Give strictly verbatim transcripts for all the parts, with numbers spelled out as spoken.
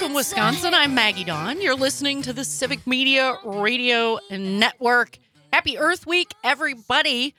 Welcome, Wisconsin. I'm Maggie Dawn. You're listening to the Civic Media Radio Network. Happy Earth Week, everybody.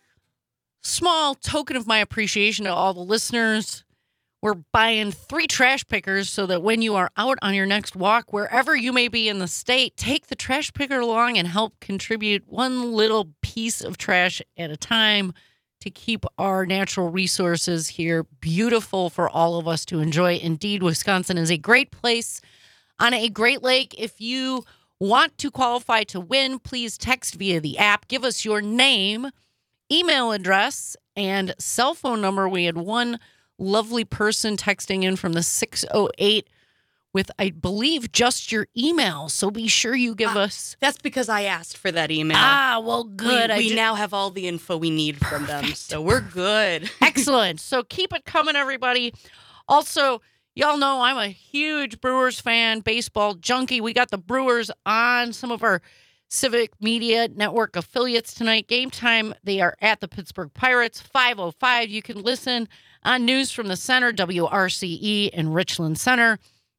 Small token of my appreciation to all the listeners. We're buying three trash pickers so that when you are out on your next walk, wherever you may be in the state, take the trash picker along and help contribute one little piece of trash at a time to keep our natural resources here beautiful for all of us to enjoy. Indeed, Wisconsin is a great place on a great lake. If you want to qualify to win, please text via the app. Give us your name, email address, and cell phone number. We had one lovely person texting in from the six oh eight with, I believe, just your email. So be sure you give uh, us. That's because I asked for that email. Ah, well, good. We, I we just... now have all the info we need from Perfect. them, so we're good. Excellent. So keep it coming, everybody. Also, y'all know I'm a huge Brewers fan, baseball junkie. We got the Brewers on some of our Civic Media Network affiliates tonight. Game time, they are at the Pittsburgh Pirates, five oh five. You can listen on News from the Center, W R C E in Richland Center,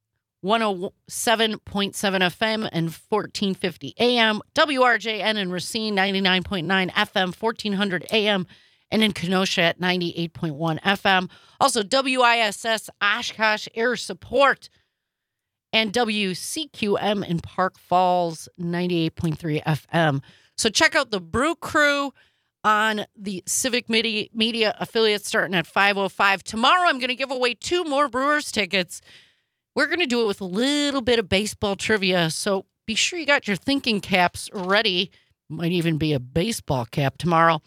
one oh seven point seven F M and fourteen fifty A M, W R J N in Racine, ninety-nine point nine F M, fourteen hundred A M, and in Kenosha at ninety-eight point one F M. Also, W I S S Oshkosh Air Support and W C Q M in Park Falls, ninety-eight point three F M. So check out the Brew Crew on the Civic Media, Media affiliate starting at five oh five. Tomorrow, I'm going to give away two more Brewers tickets. We're going to do it with a little bit of baseball trivia, so be sure you got your thinking caps ready. Might even be a baseball cap tomorrow.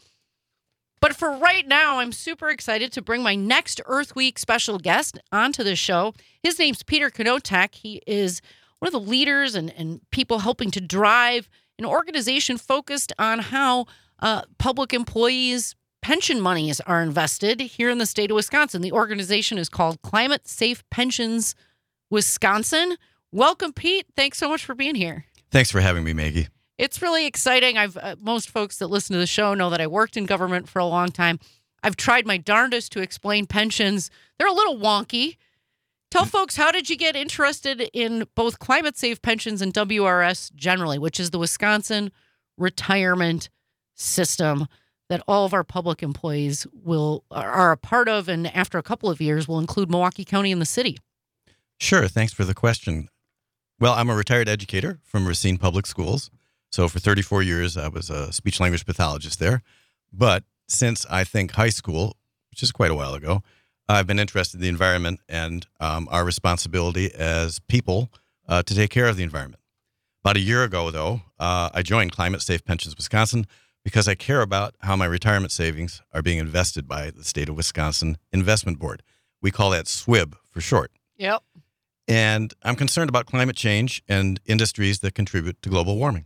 But for right now, I'm super excited to bring my next Earth Week special guest onto the show. His name's Peter Konotek. He is one of the leaders and, and people helping to drive an organization focused on how uh, public employees' pension monies are invested here in the state of Wisconsin. The organization is called Climate Safe Pensions Wisconsin. Welcome, Pete. Thanks so much for being here. Thanks for having me, Maggie. It's really exciting. I've uh, most folks that listen to the show know that I worked in government for a long time. I've tried my darndest to explain pensions. They're a little wonky. Tell folks, how did you get interested in both climate safe pensions and W R S generally, which is the Wisconsin retirement system that all of our public employees will are a part of, and after a couple of years will include Milwaukee County and the city? Sure. Thanks for the question. Well, I'm a retired educator from Racine Public Schools. So for thirty-four years, I was a speech-language pathologist there. But since I think high school, which is quite a while ago, I've been interested in the environment and um, our responsibility as people uh, to take care of the environment. About a year ago, though, uh, I joined Climate Safe Pensions Wisconsin because I care about how my retirement savings are being invested by the State of Wisconsin Investment Board. We call that S W I B for short. Yep. And I'm concerned about climate change and industries that contribute to global warming.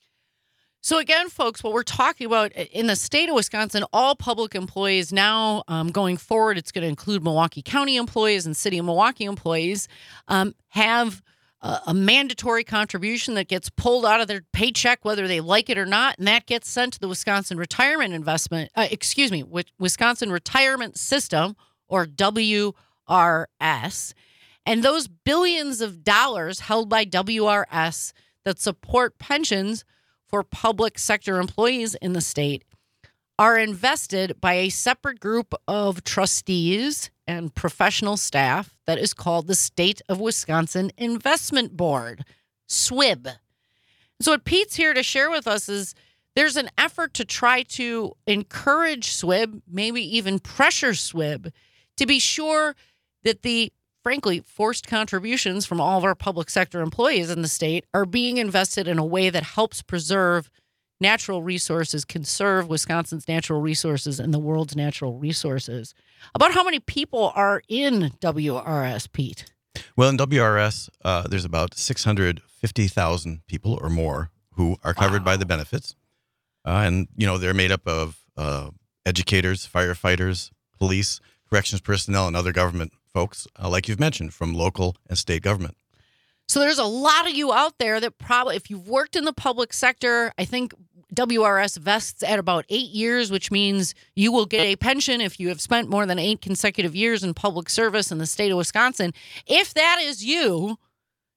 So again, folks, what we're talking about in the state of Wisconsin, all public employees now um, going forward, it's going to include Milwaukee County employees and City of Milwaukee employees, um, have a, a mandatory contribution that gets pulled out of their paycheck, whether they like it or not, and that gets sent to the Wisconsin Retirement Investment, uh, excuse me, Wisconsin Retirement System, or W R S. And those billions of dollars held by W R S that support pensions for public sector employees in the state are invested by a separate group of trustees and professional staff that is called the State of Wisconsin Investment Board, S W I B. So what Pete's here to share with us is there's an effort to try to encourage S W I B, maybe even pressure S W I B, to be sure that the frankly, forced contributions from all of our public sector employees in the state are being invested in a way that helps preserve natural resources, conserve Wisconsin's natural resources and the world's natural resources. About how many people are in W R S, Pete? Well, in W R S, uh, there's about six hundred fifty thousand people or more who are covered wow. by the benefits. Uh, and, you know, they're made up of uh, educators, firefighters, police, corrections personnel, and other government folks, uh, like you've mentioned, from local and state government. So there's a lot of you out there that probably, if you've worked in the public sector, I think W R S vests at about eight years, which means you will get a pension if you have spent more than eight consecutive years in public service in the state of Wisconsin. If that is you,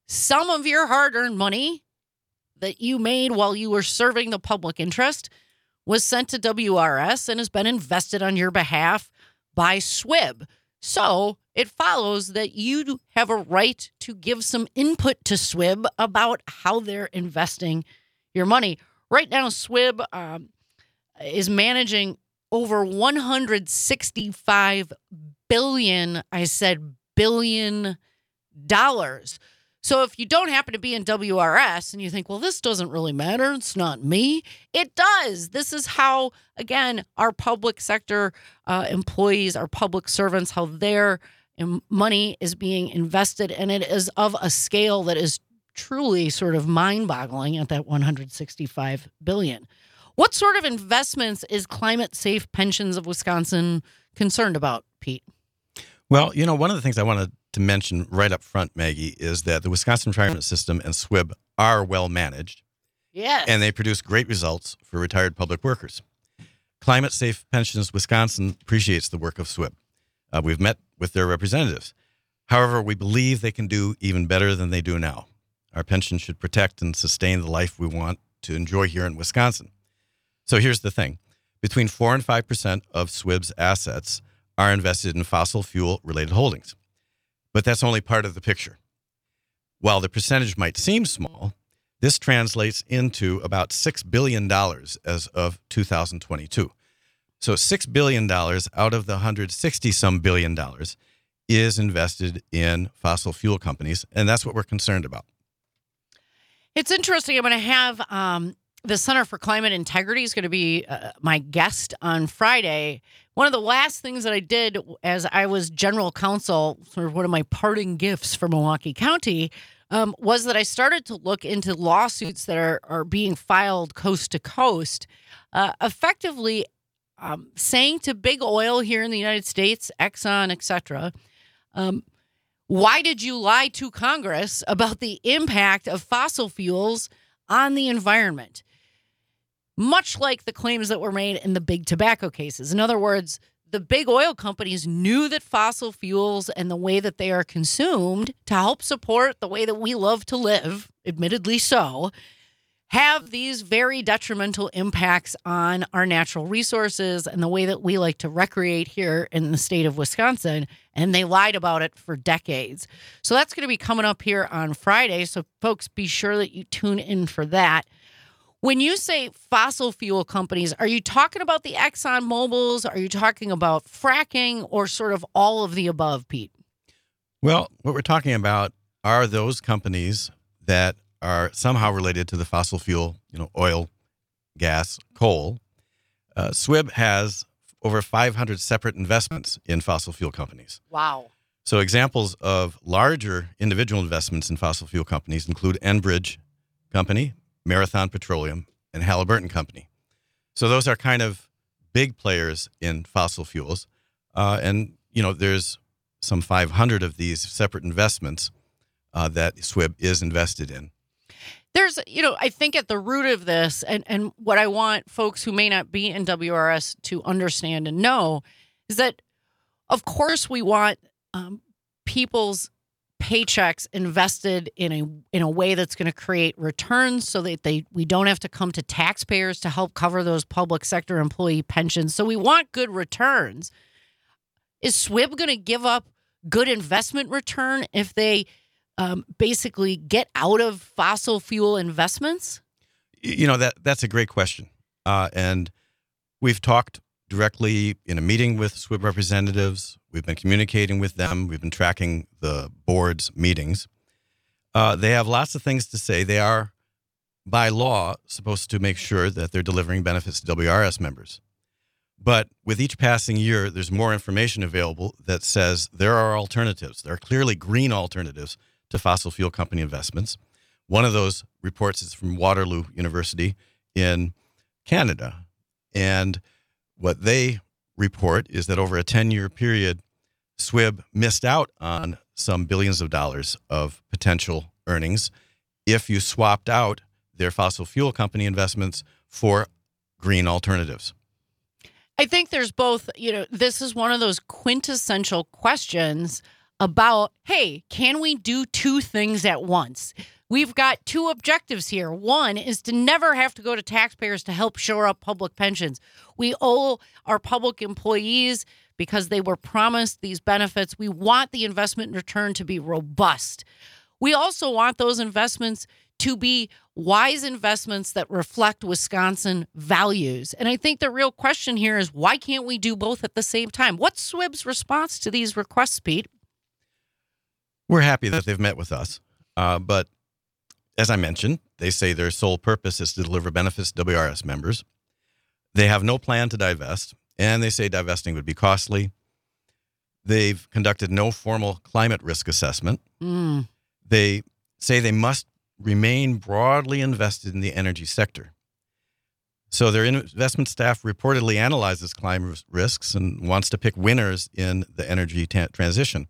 some of your hard-earned money that you made while you were serving the public interest was sent to W R S and has been invested on your behalf by S W I B. So it follows that you have a right to give some input to S W I B about how they're investing your money. Right now, S W I B um, is managing over one hundred sixty-five billion, I said billion dollars. So if you don't happen to be in W R S and you think, well, this doesn't really matter, it's not me, it does. This is how, again, our public sector uh, employees, our public servants, how their um, money is being invested, and it is of a scale that is truly sort of mind-boggling at that one hundred sixty-five billion dollars. What sort of investments is Climate Safe Pensions of Wisconsin concerned about, Pete? Well, you know, one of the things I wanted to mention right up front, Maggie, is that the Wisconsin Retirement System and S W I B are well managed. Yes. And they produce great results for retired public workers. Climate Safe Pensions Wisconsin appreciates the work of S W I B. Uh, we've met with their representatives. However, we believe they can do even better than they do now. Our pension should protect and sustain the life we want to enjoy here in Wisconsin. So here's the thing. Between four and five percent of S W I B's assets are invested in fossil fuel-related holdings. But that's only part of the picture. While the percentage might seem small, this translates into about six billion dollars as of two thousand twenty-two. So six billion dollars out of the one hundred sixty-some billion dollars is invested in fossil fuel companies, and that's what we're concerned about. It's interesting. I'm going to have um, the Center for Climate Integrity is going to be uh, my guest on Friday. One of the last things that I did as I was general counsel, sort of one of my parting gifts for Milwaukee County, um, was that I started to look into lawsuits that are, are being filed coast to coast, uh, effectively um, saying to big oil here in the United States, Exxon, et cetera, um, why did you lie to Congress about the impact of fossil fuels on the environment? Much like the claims that were made in the big tobacco cases. In other words, the big oil companies knew that fossil fuels and the way that they are consumed to help support the way that we love to live, admittedly so, have these very detrimental impacts on our natural resources and the way that we like to recreate here in the state of Wisconsin. And they lied about it for decades. So that's going to be coming up here on Friday. So folks, be sure that you tune in for that. When you say fossil fuel companies, are you talking about the Exxon Mobils? Are you talking about fracking or sort of all of the above, Pete? Well, what we're talking about are those companies that are somehow related to the fossil fuel, you know, oil, gas, coal. Uh, S W I B has over five hundred separate investments in fossil fuel companies. Wow. So examples of larger individual investments in fossil fuel companies include Enbridge Company, Marathon Petroleum, and Halliburton Company. So those are kind of big players in fossil fuels. Uh, and, you know, there's some five hundred of these separate investments uh, that S W I B is invested in. There's, you know, I think at the root of this, and, and what I want folks who may not be in W R S to understand and know is that, of course, we want um, people's paychecks invested in a in a way that's going to create returns so that they we don't have to come to taxpayers to help cover those public sector employee pensions. So we want good returns. Is S W I B going to give up good investment return if they um, basically get out of fossil fuel investments? You know, that that's a great question. Uh, and we've talked directly in a meeting with S W I B representatives. We've been communicating with them. We've been tracking the board's meetings. Uh, they have lots of things to say. They are, by law, supposed to make sure that they're delivering benefits to W R S members. But with each passing year, there's more information available that says there are alternatives. There are clearly green alternatives to fossil fuel company investments. One of those reports is from Waterloo University in Canada. And what they report is that over a ten-year period, S W I B missed out on some billions of dollars of potential earnings if you swapped out their fossil fuel company investments for green alternatives. I think there's both, you know, this is one of those quintessential questions about, hey, can we do two things at once? We've got two objectives here. One is to never have to go to taxpayers to help shore up public pensions. We owe our public employees because they were promised these benefits. We want the investment return to be robust. We also want those investments to be wise investments that reflect Wisconsin values. And I think the real question here is, why can't we do both at the same time? What's S W I B's response to these requests, Pete? We're happy that they've met with us. Uh, but as I mentioned, they say their sole purpose is to deliver benefits to W R S members. They have no plan to divest, and they say divesting would be costly. They've conducted no formal climate risk assessment. Mm. They say they must remain broadly invested in the energy sector. So their investment staff reportedly analyzes climate risks and wants to pick winners in the energy ta- transition.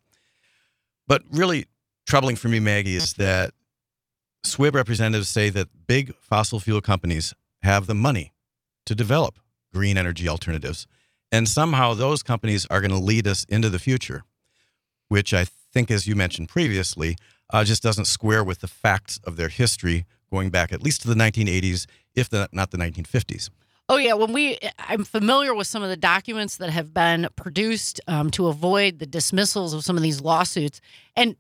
But really troubling for me, Maggie, is that S W I B representatives say that big fossil fuel companies have the money to develop green energy alternatives. And somehow those companies are going to lead us into the future, which I think, as you mentioned previously, uh, just doesn't square with the facts of their history going back at least to the nineteen eighties, if the, not the nineteen fifties. Oh, yeah. When we, I'm familiar with some of the documents that have been produced um, to avoid the dismissals of some of these lawsuits. And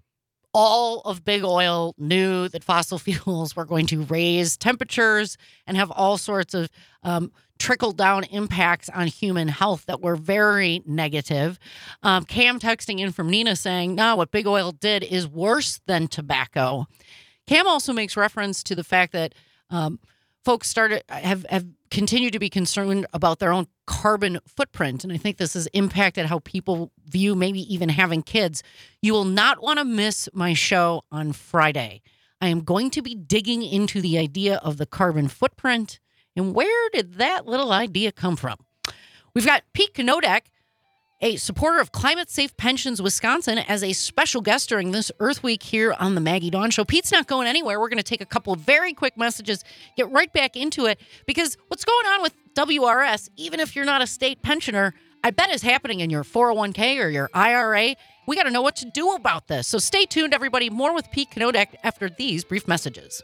all of big oil knew that fossil fuels were going to raise temperatures and have all sorts of um, trickle-down impacts on human health that were very negative. Um, Cam texting in from Nina saying, no, what big oil did is worse than tobacco. Cam also makes reference to the fact that um, folks started have, have continued to be concerned about their own carbon footprint. And I think this has impacted how people view maybe even having kids. You will not want to miss my show on Friday. I am going to be digging into the idea of the carbon footprint and where did that little idea come from? We've got Pete Knodek, a supporter of Climate Safe Pensions Wisconsin, as a special guest during this Earth Week here on the Maggie Dawn Show. Pete's not going anywhere. We're going to take a couple of very quick messages, get right back into it, because what's going on with W R S, even if you're not a state pensioner, I bet is happening in your four oh one k or your I R A. We got to know what to do about this. So stay tuned, everybody. More with Pete Knodek after these brief messages.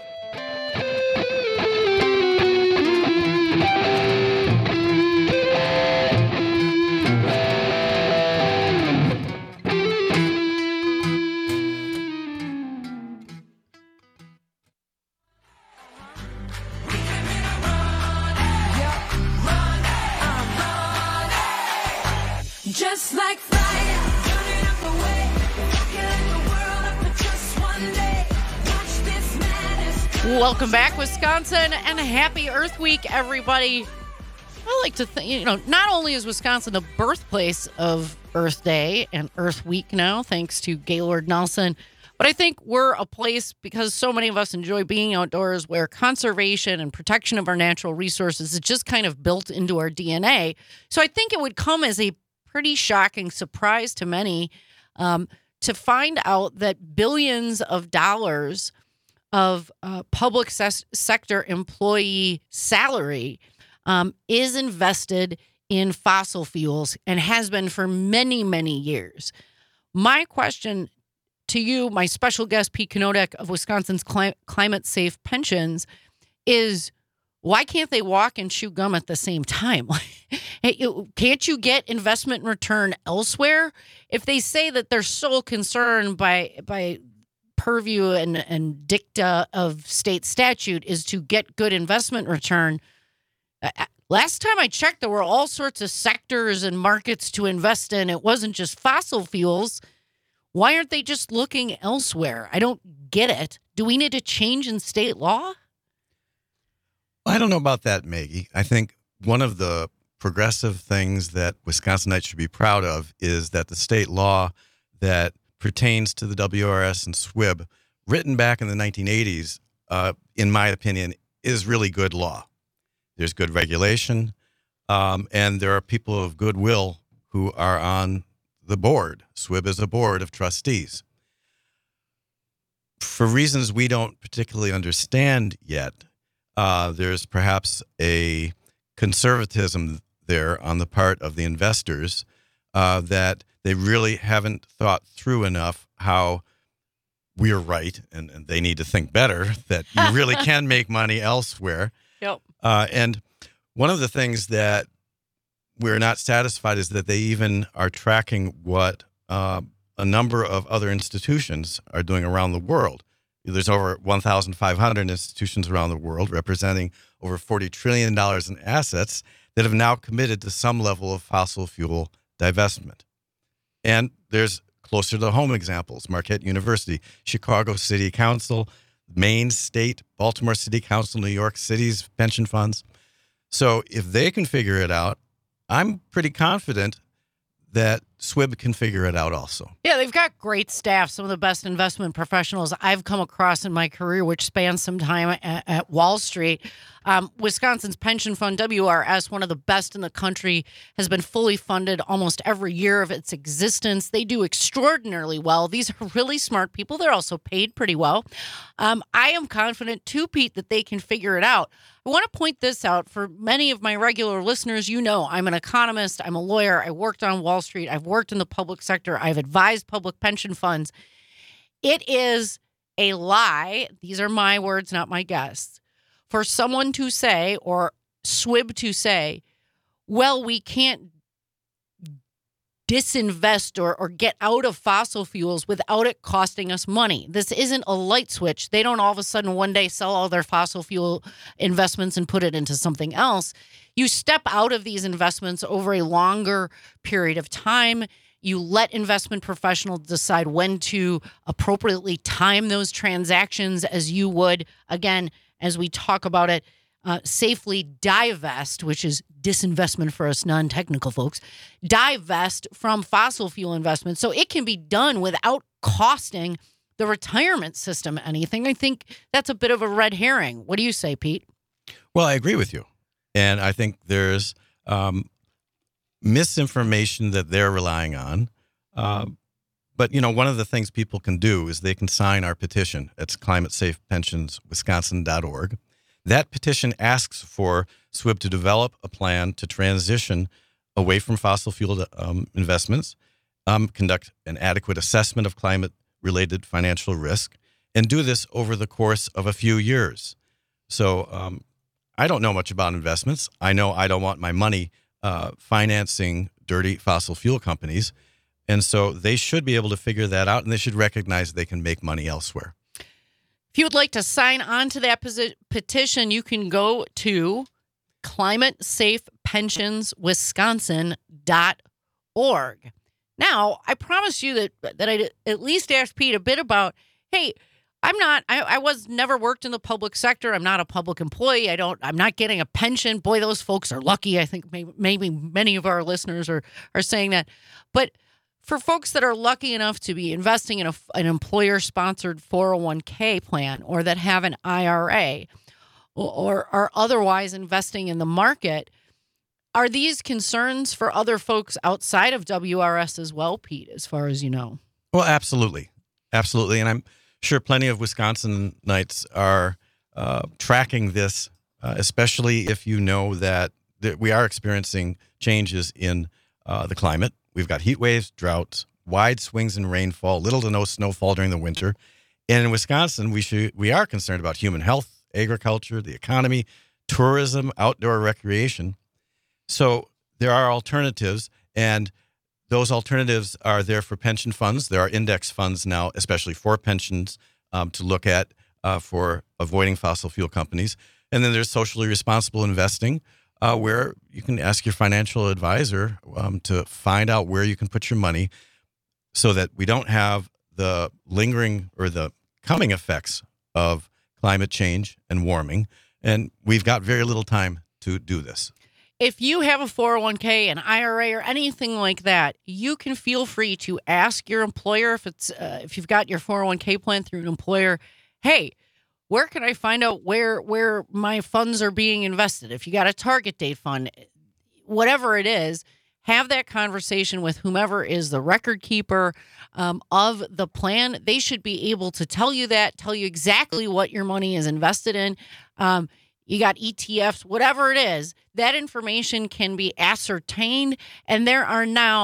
Just like fire, burning up the way, calculate the world up for just one day. Watch this madness. Welcome back, Wisconsin, and a happy Earth Week, everybody. I like to think, you know, not only is Wisconsin the birthplace of Earth Day and Earth Week now, thanks to Gaylord Nelson, but I think we're a place, because so many of us enjoy being outdoors, where conservation and protection of our natural resources is just kind of built into our D N A. So I think it would come as a pretty shocking surprise to many um, to find out that billions of dollars of uh, public ses- sector employee salary um, is invested in fossil fuels and has been for many, many years. My question to you, my special guest, Pete Knodek of Wisconsin's Cli- Climate Safe Pensions, is why can't they walk and chew gum at the same time? Can't you get investment return elsewhere? If they say that their sole concern by by purview and, and dicta of state statute is to get good investment return, uh, last time I checked, there were all sorts of sectors and markets to invest in. It wasn't just fossil fuels. Why aren't they just looking elsewhere? I don't get it. Do we need a change in state law? I don't know about that, Maggie. I think one of the progressive things that Wisconsinites should be proud of is that the state law that pertains to the W R S and S W I B, written back in the nineteen eighties, uh, in my opinion, is really good law. There's good regulation, um, and there are people of goodwill who are on the board. S W I B is a board of trustees. For reasons we don't particularly understand yet, Uh, there's perhaps a conservatism there on the part of the investors uh, that they really haven't thought through enough how we're right, and, and they need to think better that you really can make money elsewhere. Yep. Uh, and one of the things that we're not satisfied is that they even are tracking what uh, a number of other institutions are doing around the world. There's over one thousand five hundred institutions around the world representing over forty trillion dollars in assets that have now committed to some level of fossil fuel divestment. And there's closer to home examples: Marquette University, Chicago City Council, Maine State, Baltimore City Council, New York City's pension funds. So if they can figure it out, I'm pretty confident that S W I B can figure it out also. Yeah, they've got great staff, some of the best investment professionals I've come across in my career, which spans some time at, at Wall Street. Um, Wisconsin's pension fund, W R S, one of the best in the country, has been fully funded almost every year of its existence. They do extraordinarily well. These are really smart people. They're also paid pretty well. Um, I am confident, too, Pete, that they can figure it out. I want to point this out for many of my regular listeners. You know, I'm an economist. I'm a lawyer. I worked on Wall Street. I've worked in the public sector. I've advised public pension funds. It is a lie. These are my words, not my guests. For someone to say, or S W I B to say, well, we can't disinvest or, or get out of fossil fuels without it costing us money. This isn't a light switch. They don't all of a sudden one day sell all their fossil fuel investments and put it into something else. You step out of these investments over a longer period of time. You let investment professionals decide when to appropriately time those transactions, as you would, again, as we talk about it, uh, safely divest, which is disinvestment for us non-technical folks, divest from fossil fuel investments. So it can be done without costing the retirement system anything. I think that's a bit of a red herring. What do you say, Pete? Well, I agree with you. And I think there's um, misinformation that they're relying on. Uh, but, you know, one of the things people can do is they can sign our petition. It's climate safe pensions wisconsin dot org. That petition asks for S W I B to develop a plan to transition away from fossil fuel um, investments, um, conduct an adequate assessment of climate-related financial risk, and do this over the course of a few years. So um, I don't know much about investments. I know I don't want my money uh, financing dirty fossil fuel companies. And so they should be able to figure that out, and they should recognize they can make money elsewhere. If you would like to sign on to that posi- petition, you can go to climate safe pensions wisconsin dot org. Now, I promise you that that I'd at least ask Pete a bit about, hey, I'm not, I, I was never worked in the public sector. I'm not a public employee. I don't, I'm not getting a pension. Boy, those folks are lucky. I think maybe, maybe many of our listeners are, are saying that. But for folks that are lucky enough to be investing in a, an employer-sponsored four oh one k plan, or that have an I R A, or are otherwise investing in the market, are these concerns for other folks outside of W R S as well, Pete, as far as you know? Well, absolutely. Absolutely. And I'm sure plenty of Wisconsinites are uh, tracking this, uh, especially if you know that, that we are experiencing changes in uh, the climate. We've got heat waves, droughts, wide swings in rainfall, little to no snowfall during the winter. And in Wisconsin, we should we are concerned about human health, agriculture, the economy, tourism, outdoor recreation. So there are alternatives, and those alternatives are there for pension funds. There are index funds now, especially for pensions, um, to look at uh, for avoiding fossil fuel companies. And then there's socially responsible investing, Uh, where you can ask your financial advisor um, to find out where you can put your money so that we don't have the lingering or the coming effects of climate change and warming. And we've got very little time to do this. If you have a four oh one k, an I R A, or anything like that, you can feel free to ask your employer, if it's uh, if you've got your four oh one k plan through an employer, hey, where can I find out where where my funds are being invested? If you got a target date fund, whatever it is, have that conversation with whomever is the record keeper um, of the plan. They should be able to tell you that, tell you exactly what your money is invested in. Um, you got E T Fs, whatever it is, that information can be ascertained. And there are now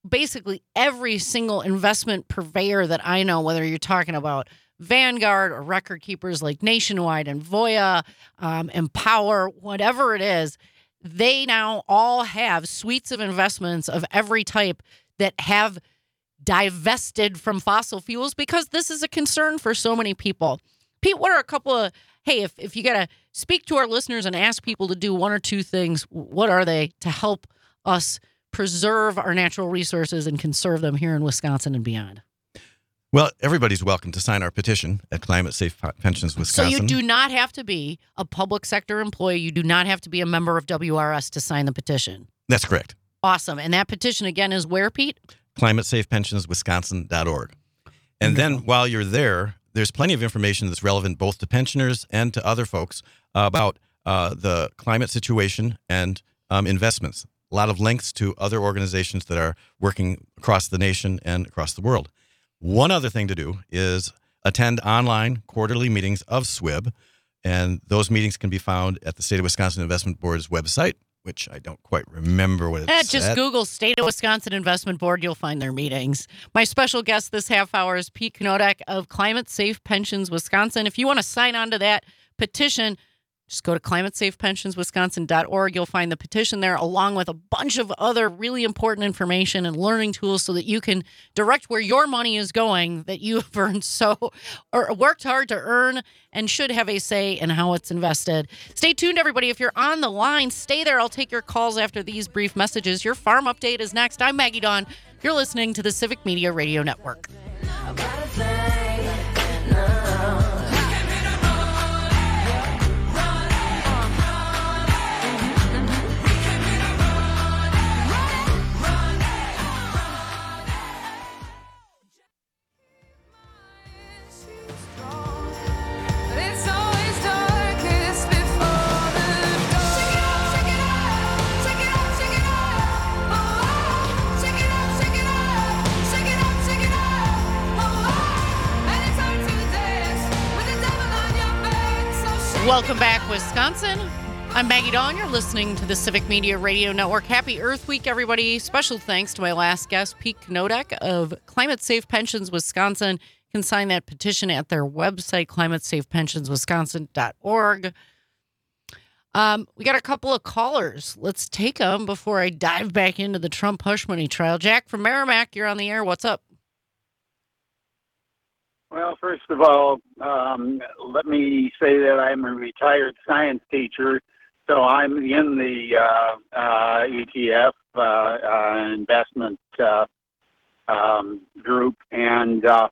basically every single investment purveyor that I know, whether you're talking about Vanguard or record keepers like Nationwide and Voya, um, Empower, whatever it is, they now all have suites of investments of every type that have divested from fossil fuels because this is a concern for so many people. Pete, what are a couple of, hey, if, if you got to speak to our listeners and ask people to do one or two things, what are they to help us preserve our natural resources and conserve them here in Wisconsin and beyond? Well, everybody's welcome to sign our petition at Climate Safe Pensions Wisconsin. So you do not have to be a public sector employee. You do not have to be a member of W R S to sign the petition. That's correct. Awesome. And that petition, again, is where, Pete? climate safe pensions wisconsin dot org. And then while you're there, there's plenty of information that's relevant both to pensioners and to other folks about uh, the climate situation and um, investments. A lot of links to other organizations that are working across the nation and across the world. One other thing to do is attend online quarterly meetings of S W I B, and those meetings can be found at the State of Wisconsin Investment Board's website, which I don't quite remember what it's Eh, just at. Google State of Wisconsin Investment Board. You'll find their meetings. My special guest this half hour is Pete Knodak of Climate Safe Pensions Wisconsin. If you want to sign on to that petition, just go to climate safe pensions wisconsin dot org. You'll find the petition there along with a bunch of other really important information and learning tools so that you can direct where your money is going that you have earned so or worked hard to earn and should have a say in how it's invested. Stay tuned, everybody. If you're on the line, stay there. I'll take your calls after these brief messages. Your farm update is next. I'm Maggie Dawn. You're listening to the Civic Media Radio Network. About a thing, no. It's always darkest before the dawn. Shake it up, shake it up, shake it up, shake it up. Oh, shake it up, shake it up, shake it up, shake it up. Oh, and it's hard to dance with the devil on your back. So shake Welcome back, Wisconsin. I'm Maggie Dawn. You're listening to the Civic Media Radio Network. Happy Earth Week, everybody. Special thanks to my last guest, Pete Knodak of Climate Safe Pensions Wisconsin. You can sign that petition at their website, climate safe pensions wisconsin dot org. Um, we got a couple of callers. Let's take them before I dive back into the Trump hush money trial. Jack from Merrimack, you're on the air. What's up? Well, first of all, um, let me say that I'm a retired science teacher, so I'm in the uh, uh, E T F uh, uh, investment uh, um, group, and uh,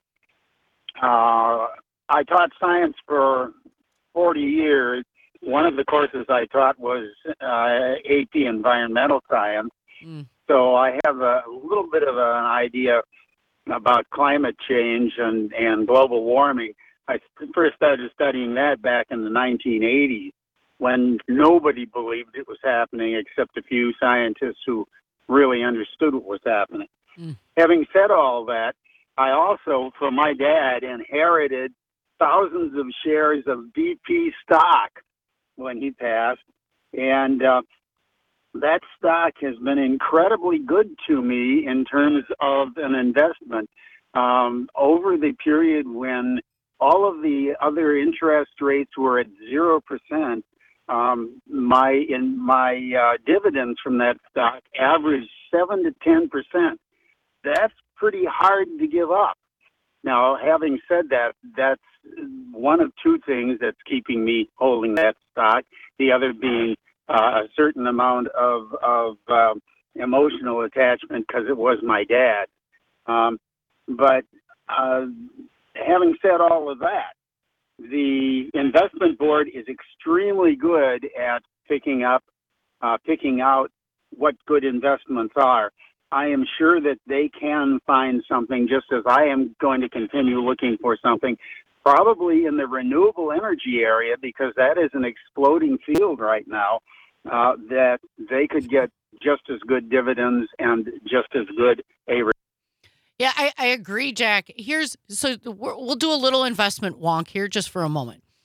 uh, I taught science for forty years. One of the courses I taught was uh, A P Environmental Science, Mm. so I have a little bit of an idea about climate change and, and global warming. I first started studying that back in the nineteen eighties when nobody believed it was happening except a few scientists who really understood what was happening. Mm. Having said all that, I also, from my dad, inherited thousands of shares of B P stock when he passed, and uh, that stock has been incredibly good to me in terms of an investment. Um, over the period when all of the other interest rates were at zero percent, um, my in my uh, dividends from that stock averaged seven to ten percent. That's pretty hard to give up. Now, having said that, that's one of two things that's keeping me holding that stock. The other being uh, a certain amount of of uh, emotional attachment because it was my dad. Um, but uh, having said all of that, the investment board is extremely good at picking up, uh, picking out what good investments are. I am sure that they can find something, just as I am going to continue looking for something, probably in the renewable energy area, because that is an exploding field right now, uh, that they could get just as good dividends and just as good a return. Yeah, I, I agree, Jack. Here's so we're- we'll do a little investment wonk here just for a moment.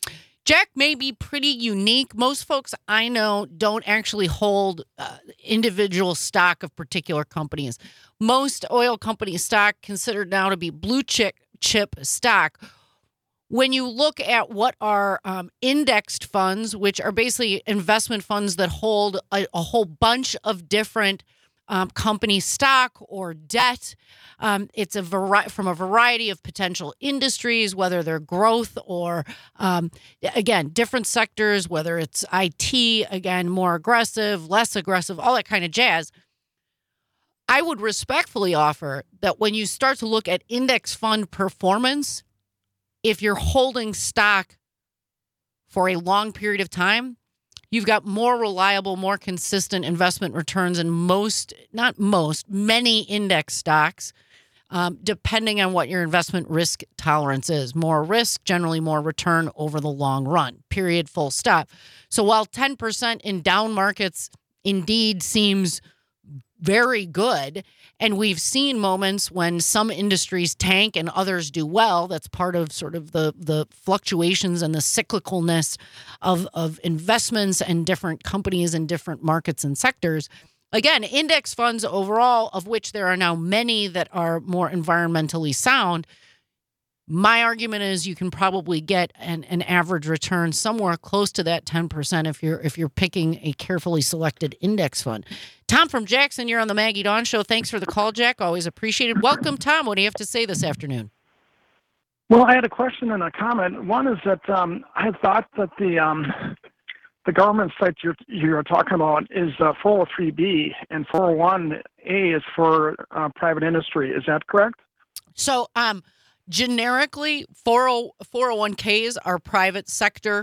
Jack may be pretty unique. Most folks I know don't actually hold uh, individual stock of particular companies. Most oil company stock considered now to be blue chip, chip stock. When you look at what are um, indexed funds, which are basically investment funds that hold a, a whole bunch of different um, company stock or debt, um, it's a vari- from a variety of potential industries, whether they're growth or, um, again, different sectors, whether it's I T, again, more aggressive, less aggressive, all that kind of jazz. I would respectfully offer that when you start to look at index fund performance, if you're holding stock for a long period of time, you've got more reliable, more consistent investment returns in most, not most, many index stocks, um, depending on what your investment risk tolerance is. More risk, generally more return over the long run, period, full stop. So while ten percent in down markets indeed seems very good, and we've seen moments when some industries tank and others do well. That's part of sort of the the fluctuations and the cyclicalness of, of investments and different companies and different markets and sectors. Again, index funds overall, of which there are now many that are more environmentally sound, my argument is you can probably get an, an average return somewhere close to that ten percent if you're if you're picking a carefully selected index fund. Tom from Jackson, you're on the Maggie Dawn Show. Thanks for the call, Jack. Always appreciated. Welcome, Tom. What do you have to say this afternoon? Well, I had a question and a comment. One is that um, I had thought that the um, the government site you're, you're talking about is uh, four oh three B, and four oh one A is for uh, private industry. Is that correct? So, um, generically, four oh one Ks are private sector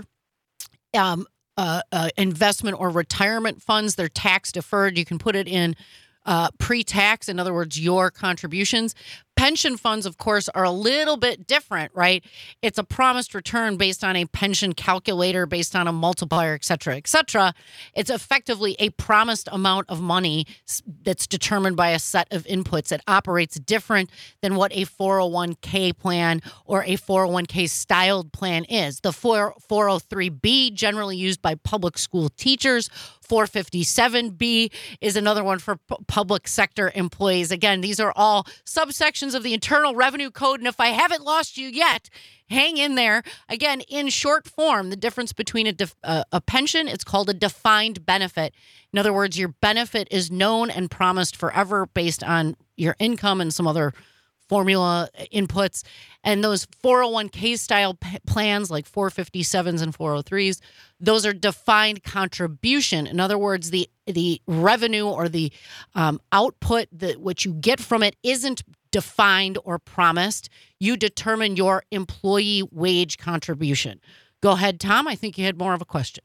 um, uh, uh, investment or retirement funds. They're tax deferred. You can put it in uh, pre-tax, in other words, your contributions. Pension funds, of course, are a little bit different, right? It's a promised return based on a pension calculator, based on a multiplier, et cetera, et cetera. It's effectively a promised amount of money that's determined by a set of inputs. It operates different than what a four oh one K plan or a four oh one K styled plan is. The four oh three B, generally used by public school teachers. four fifty-seven B is another one for p- public sector employees. Again, these are all subsections of the Internal Revenue Code, and if I haven't lost you yet, hang in there. Again, in short form, the difference between a, def- uh, a pension, it's called a defined benefit. In other words, your benefit is known and promised forever based on your income and some other formula inputs. And those four oh one K style p- plans like four fifty-sevens and four oh threes, those are defined contribution. In other words, the the revenue or the um, output that what you get from it isn't defined or promised. You determine your employee wage contribution. Go ahead, Tom. I think you had more of a question.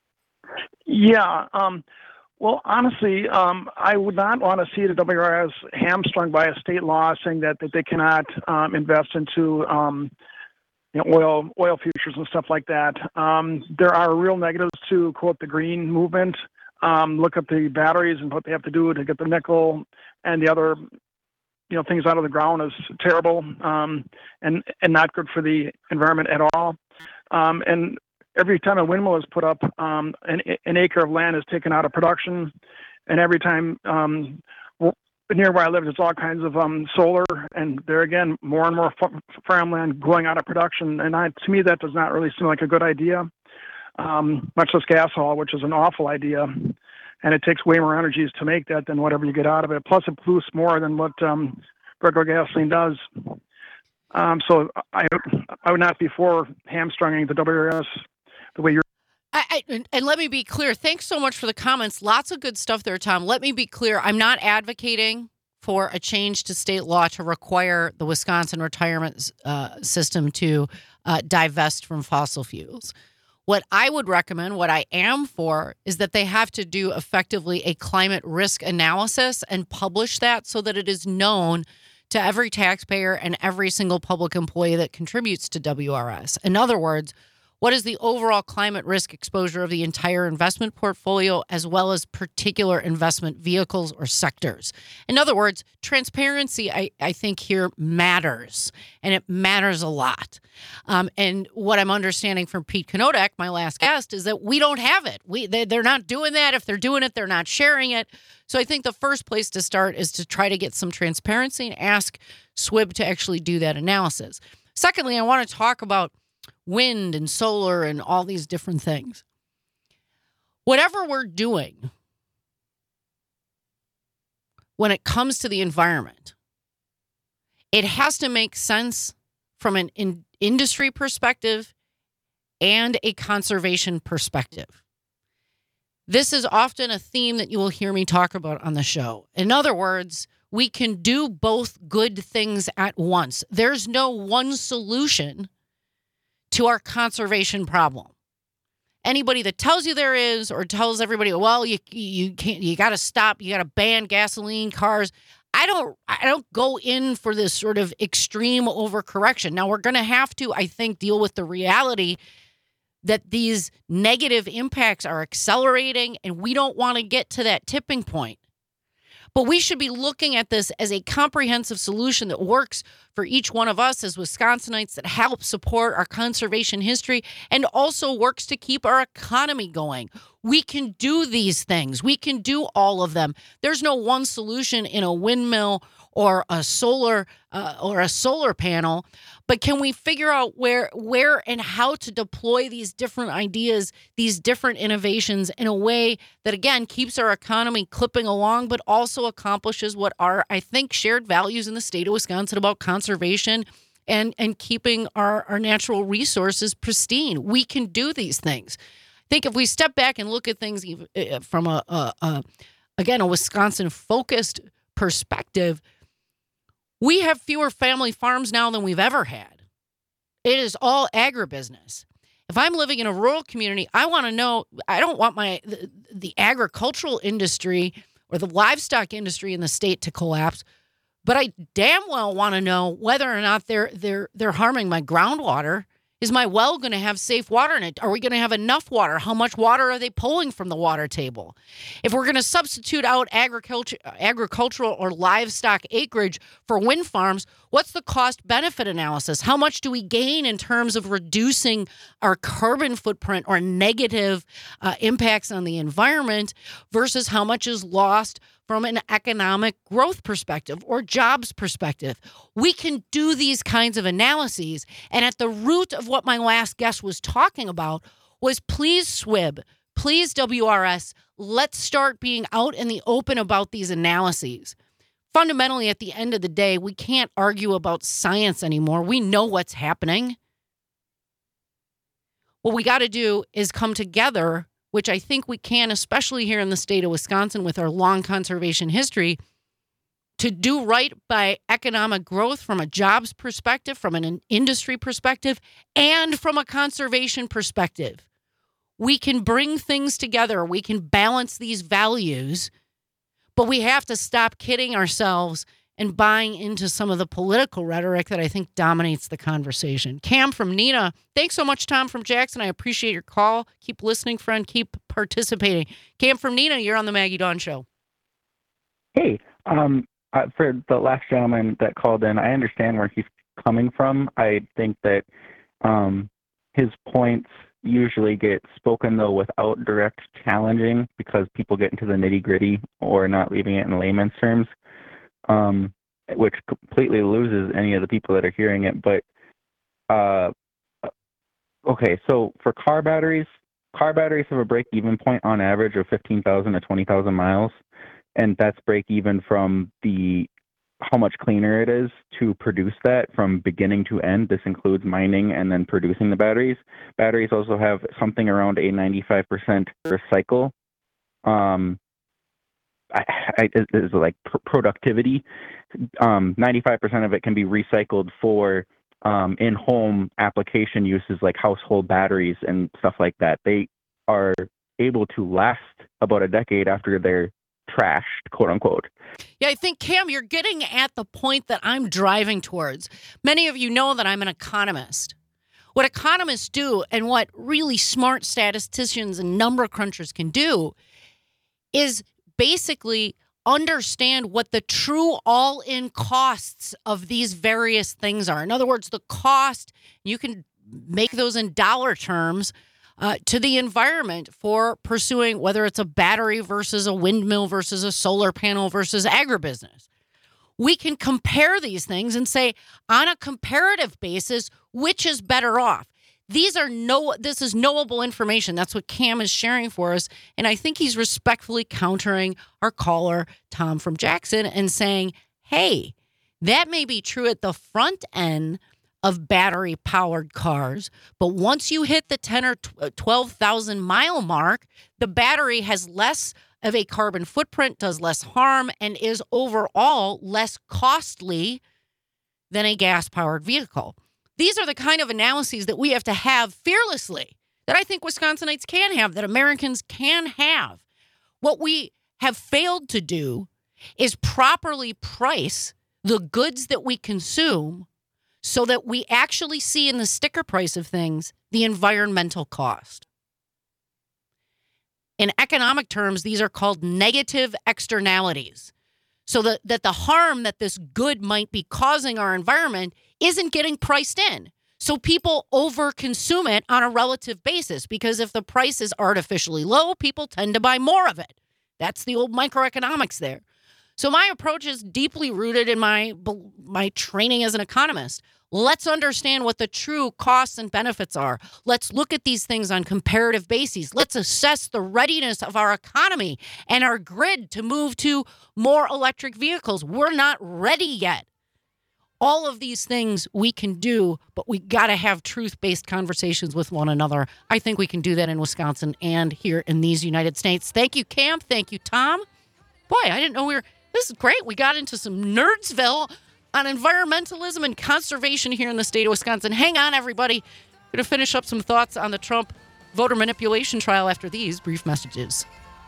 Yeah. Um, well, honestly, um, I would not want to see the W R S hamstrung by a state law saying that, that they cannot um, invest into um, you know, oil oil futures and stuff like that. Um, there are real negatives to, quote, the green movement. Um, look at the batteries and what they have to do to get the nickel and the other you know, things out of the ground is terrible um, and and not good for the environment at all. Um, and every time a windmill is put up, um, an, an acre of land is taken out of production. And every time um, near where I live, there's all kinds of um, solar, and there again, more and more f- farmland going out of production. And I, to me, that does not really seem like a good idea. Um, much less gas haul, which is an awful idea. And it takes way more energies to make that than whatever you get out of it. Plus, it pollutes more than what um, regular gasoline does. Um, so I, I would not be for hamstringing the W R S the way you're. I, I, and let me be clear. Thanks so much for the comments. Lots of good stuff there, Tom. Let me be clear. I'm not advocating for a change to state law to require the Wisconsin retirement uh, system to uh, divest from fossil fuels. What I would recommend, what I am for, is that they have to do effectively a climate risk analysis and publish that so that it is known to every taxpayer and every single public employee that contributes to W R S. In other words, What is the overall climate risk exposure of the entire investment portfolio, as well as particular investment vehicles or sectors? In other words, transparency, I, I think here matters, and it matters a lot. Um, and what I'm understanding from Pete Konodak, my last guest, is that we don't have it. We they, They're not doing that. If they're doing it, they're not sharing it. So I think the first place to start is to try to get some transparency and ask S W I B to actually do that analysis. Secondly, I want to talk about wind and solar and all these different things. Whatever we're doing when it comes to the environment, it has to make sense from an in- industry perspective and a conservation perspective. This is often a theme that you will hear me talk about on the show. In other words, we can do both good things at once. There's no one solution to our conservation problem. Anybody that tells you there is, or tells everybody, well, you you can't, you got to stop, you got to ban gasoline cars. I don't, I don't go in for this sort of extreme overcorrection. Now we're going to have to, I think, deal with the reality that these negative impacts are accelerating, and we don't want to get to that tipping point. But we should be looking at this as a comprehensive solution that works for each one of us as Wisconsinites, that helps support our conservation history and also works to keep our economy going. We can do these things. We can do all of them. There's no one solution in a windmill or a solar uh, or a solar panel, but can we figure out where where and how to deploy these different ideas, these different innovations in a way that, again, keeps our economy clipping along, but also accomplishes what are, I think, shared values in the state of Wisconsin about conservation and, and keeping our, our natural resources pristine. We can do these things. I think if we step back and look at things from a, a, a again, a Wisconsin-focused perspective, we have fewer family farms now than we've ever had. It is all agribusiness. If I'm living in a rural community, I want to know, I don't want my the, the agricultural industry or the livestock industry in the state to collapse, but I damn well want to know whether or not they're they're they're harming my groundwater. Is my well going to have safe water in it? Are we going to have enough water? How much water are they pulling from the water table? If we're going to substitute out agriculture, agricultural or livestock acreage for wind farms, what's the cost-benefit analysis? How much do we gain in terms of reducing our carbon footprint or negative uh, impacts on the environment versus how much is lost from an economic growth perspective or jobs perspective? We can do these kinds of analyses. And at the root of what my last guest was talking about was, please S W I B, please W R S, let's start being out in the open about these analyses. Fundamentally, at the end of the day, we can't argue about science anymore. We know what's happening. What we got to do is come together, which I think we can, especially here in the state of Wisconsin with our long conservation history, to do right by economic growth from a jobs perspective, from an industry perspective, and from a conservation perspective. We can bring things together. We can balance these values, but we have to stop kidding ourselves and buying into some of the political rhetoric that I think dominates the conversation. Cam from Neenah, thanks so much, Tom from Jackson. I appreciate your call. Keep listening, friend. Keep participating. Cam from Neenah, you're on the Maggie Dawn Show. Hey, um, uh, for the last gentleman that called in, I understand where he's coming from. I think that um, his points usually get spoken, though, without direct challenging because people get into the nitty-gritty or not leaving it in layman's terms. Um, which completely loses any of the people that are hearing it. But, uh, okay, so for car batteries, car batteries have a break-even point on average of fifteen thousand to twenty thousand miles, and that's break-even from the how much cleaner it is to produce that from beginning to end. This includes mining and then producing the batteries. Batteries also have something around a ninety-five percent recycle. Um, I, I, is like pr- productivity. Um, ninety-five percent of it can be recycled for um, in-home application uses like household batteries and stuff like that. They are able to last about a decade after they're trashed, quote unquote. Yeah, I think, Cam, you're getting at the point that I'm driving towards. Many of you know that I'm an economist. What economists do and what really smart statisticians and number crunchers can do is basically understand what the true all-in costs of these various things are. In other words, the cost, you can make those in dollar terms, uh, to the environment for pursuing whether it's a battery versus a windmill versus a solar panel versus agribusiness. We can compare these things and say, on a comparative basis, which is better off? These are no, this is knowable information. That's what Cam is sharing for us. And I think he's respectfully countering our caller, Tom from Jackson, and saying, hey, that may be true at the front end of battery powered cars. But once you hit the ten or twelve thousand mile mark, the battery has less of a carbon footprint, does less harm, and is overall less costly than a gas powered vehicle. These are the kind of analyses that we have to have fearlessly, that I think Wisconsinites can have, that Americans can have. What we have failed to do is properly price the goods that we consume so that we actually see in the sticker price of things the environmental cost. In economic terms, these are called negative externalities. So that, that the harm that this good might be causing our environment isn't getting priced in. So people overconsume it on a relative basis, because if the price is artificially low, people tend to buy more of it. That's the old microeconomics there. So my approach is deeply rooted in my, my training as an economist. Let's understand what the true costs and benefits are. Let's look at these things on comparative bases. Let's assess the readiness of our economy and our grid to move to more electric vehicles. We're not ready yet. All of these things we can do, but we got to have truth-based conversations with one another. I think we can do that in Wisconsin and here in these United States. Thank you, Cam. Thank you, Tom. Boy, I didn't know we were... This is great. We got into some Nerdsville on environmentalism and conservation here in the state of Wisconsin. Hang on, everybody. We're going to finish up some thoughts on the Trump voter manipulation trial after these brief messages.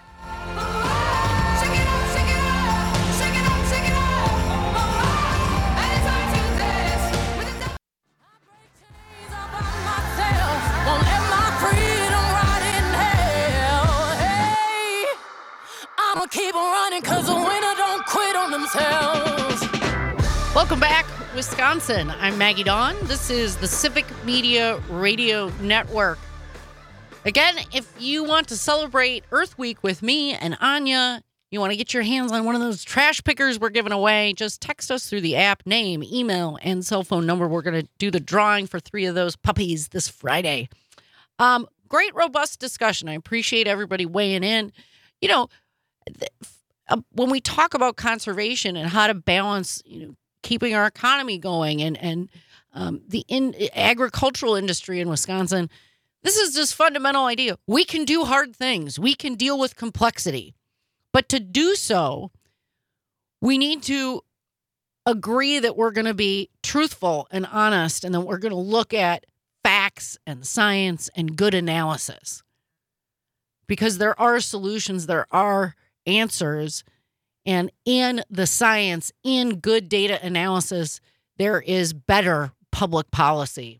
Keep running, cause the winner don't quit on themselves. Welcome back, Wisconsin. I'm Maggie Dawn. This is the Civic Media Radio Network. Again, if you want to celebrate Earth Week with me and Anya, you want to get your hands on one of those trash pickers we're giving away, just text us through the app, name, email, and cell phone number. We're going to do the drawing for three of those puppies this Friday. Um, great, robust discussion. I appreciate everybody weighing in. You know, when we talk about conservation and how to balance, you know, keeping our economy going and and um, the in, agricultural industry in Wisconsin, this is just fundamental idea. We can do hard things. We can deal with complexity, but to do so, we need to agree that we're going to be truthful and honest, and that we're going to look at facts and science and good analysis, because there are solutions, there are answers, and in the science, in good data analysis, there is better public policy.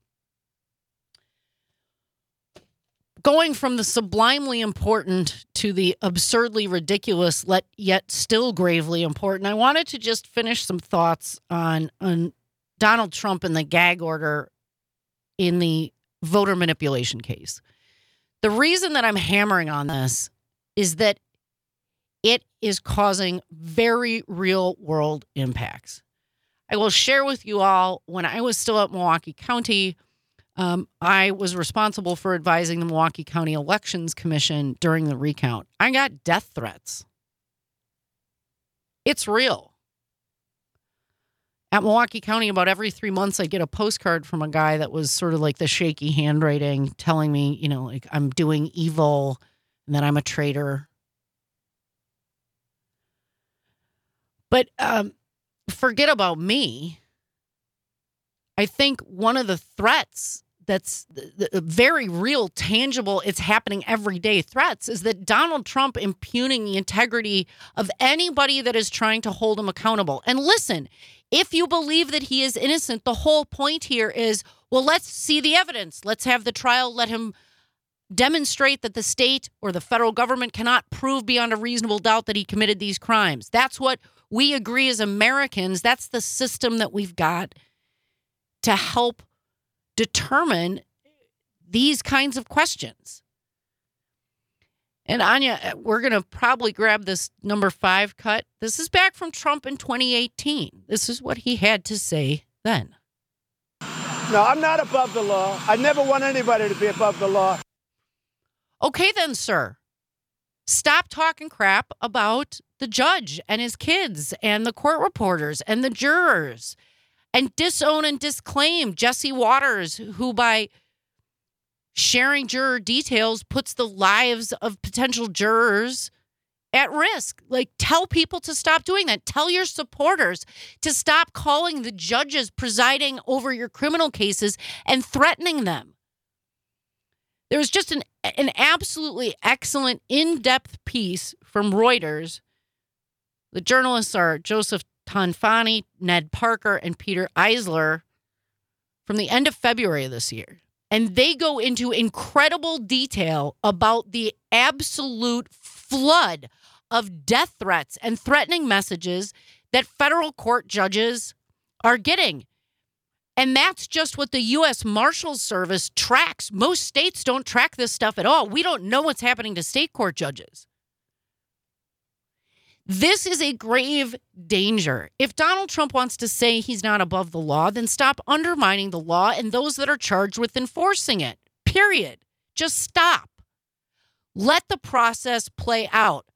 Going from the sublimely important to the absurdly ridiculous, yet still gravely important, I wanted to just finish some thoughts on, on Donald Trump and the gag order in the voter manipulation case. The reason that I'm hammering on this is that it is causing very real world impacts. I will share with you all, when I was still at Milwaukee County, um, I was responsible for advising the Milwaukee County Elections Commission during the recount. I got death threats. It's real. At Milwaukee County, about every three months, I get a postcard from a guy that was sort of like the shaky handwriting, telling me, you know, like I'm doing evil and that I'm a traitor. But um, forget about me. I think one of the threats that's the, the very real, tangible, it's happening every day threats is that Donald Trump impugning the integrity of anybody that is trying to hold him accountable. And listen, if you believe that he is innocent, the whole point here is Well, let's see the evidence. Let's have the trial. Let him demonstrate that the state or the federal government cannot prove beyond a reasonable doubt that he committed these crimes. That's what we agree as Americans. That's the system that we've got to help determine these kinds of questions. And Anya, we're going to probably grab this number five cut. This is back from Trump in twenty eighteen. This is what he had to say then. No, I'm not above the law. I never want anybody to be above the law. Okay, then, sir. Stop talking crap about the judge and his kids and the court reporters and the jurors, and disown and disclaim Jesse Waters, who by sharing juror details puts the lives of potential jurors at risk. Like, tell people to stop doing that. Tell your supporters to stop calling the judges presiding over your criminal cases and threatening them. There was just an, an absolutely excellent in-depth piece from Reuters. The journalists are Joseph Tanfani, Ned Parker, and Peter Eisler from the end of February of this year. And they go into incredible detail about the absolute flood of death threats and threatening messages that federal court judges are getting. And that's just what the U S Marshals Service tracks. Most states don't track this stuff at all. We don't know what's happening to state court judges. This is a grave danger. If Donald Trump wants to say he's not above the law, then stop undermining the law and those that are charged with enforcing it. Period. Just stop. Let the process play out.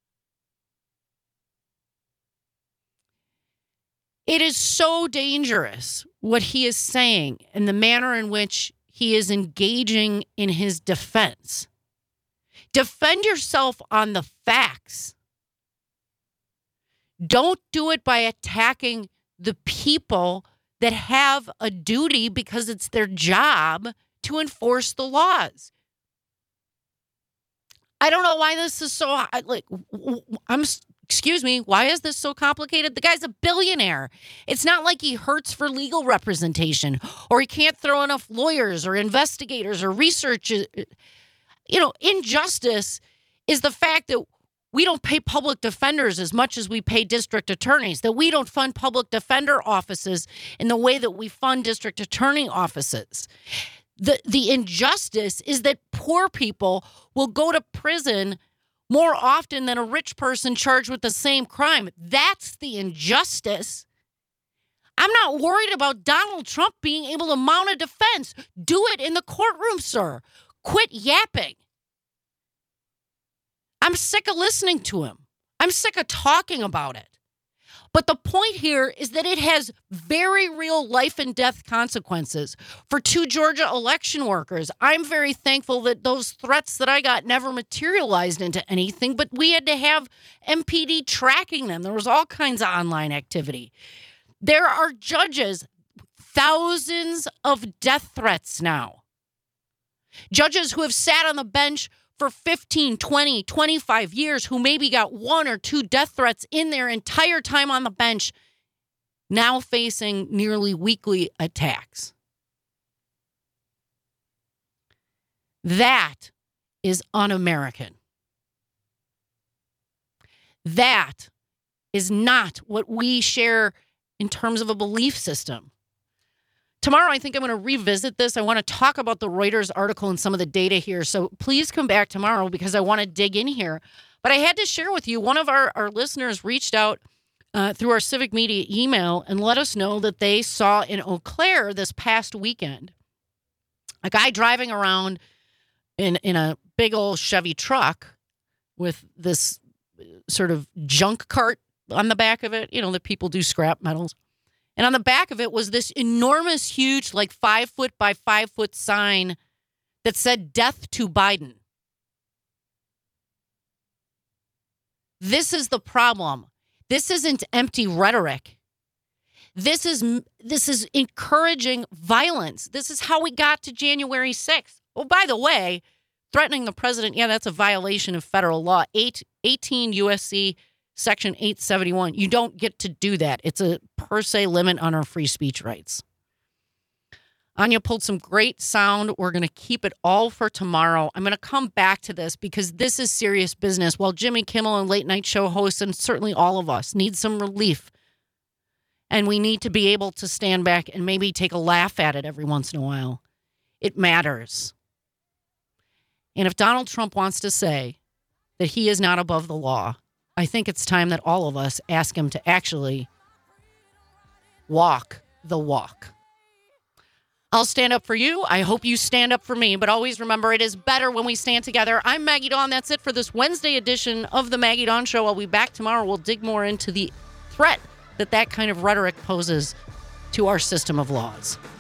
It is so dangerous what he is saying and the manner in which he is engaging in his defense. Defend yourself on the facts. Don't do it by attacking the people that have a duty because it's their job to enforce the laws. I don't know why this is so, like, I'm, excuse me, why is this so complicated? The guy's a billionaire. It's not like he hurts for legal representation or he can't throw enough lawyers or investigators or research. You know, injustice is the fact that we don't pay public defenders as much as we pay district attorneys, that we don't fund public defender offices in the way that we fund district attorney offices. The, the injustice is that poor people will go to prison more often than a rich person charged with the same crime. That's the injustice. I'm not worried about Donald Trump being able to mount a defense. Do it in the courtroom, sir. Quit yapping. I'm sick of listening to him. I'm sick of talking about it. But the point here is that it has very real life and death consequences for two Georgia election workers. I'm very thankful that those threats that I got never materialized into anything, but we had to have M P D tracking them. There was all kinds of online activity. There are judges, thousands of death threats now. Judges who have sat on the bench for fifteen, twenty, twenty-five years, who maybe got one or two death threats in their entire time on the bench, now facing nearly weekly attacks. That is un-American. That is not what we share in terms of a belief system. Tomorrow, I think I'm going to revisit this. I want to talk about the Reuters article and some of the data here. So please come back tomorrow because I want to dig in here. But I had to share with you, one of our, our listeners reached out uh, through our civic media email and let us know that they saw in Eau Claire this past weekend a guy driving around in, in a big old Chevy truck with this sort of junk cart on the back of it, you know, that people do scrap metals. And on the back of it was this enormous, huge, like five foot by five foot sign that said death to Biden. This is the problem. This isn't empty rhetoric. This is this is encouraging violence. This is how we got to January sixth. Oh, by the way, threatening the president, yeah, that's a violation of federal law. Eight, eighteen U S C Section eight seventy-one. You don't get to do that. It's a per se limit on our free speech rights. Anya pulled some great sound. We're going to keep it all for tomorrow. I'm going to come back to this because this is serious business. While Jimmy Kimmel and late night show hosts, and certainly all of us, need some relief. And we need to be able to stand back and maybe take a laugh at it every once in a while. It matters. And if Donald Trump wants to say that he is not above the law, I think it's time that all of us ask him to actually walk the walk. I'll stand up for you. I hope you stand up for me. But always remember, it is better when we stand together. I'm Maggie Dawn. That's it for this Wednesday edition of the Maggie Dawn Show. I'll be back tomorrow. We'll dig more into the threat that that kind of rhetoric poses to our system of laws.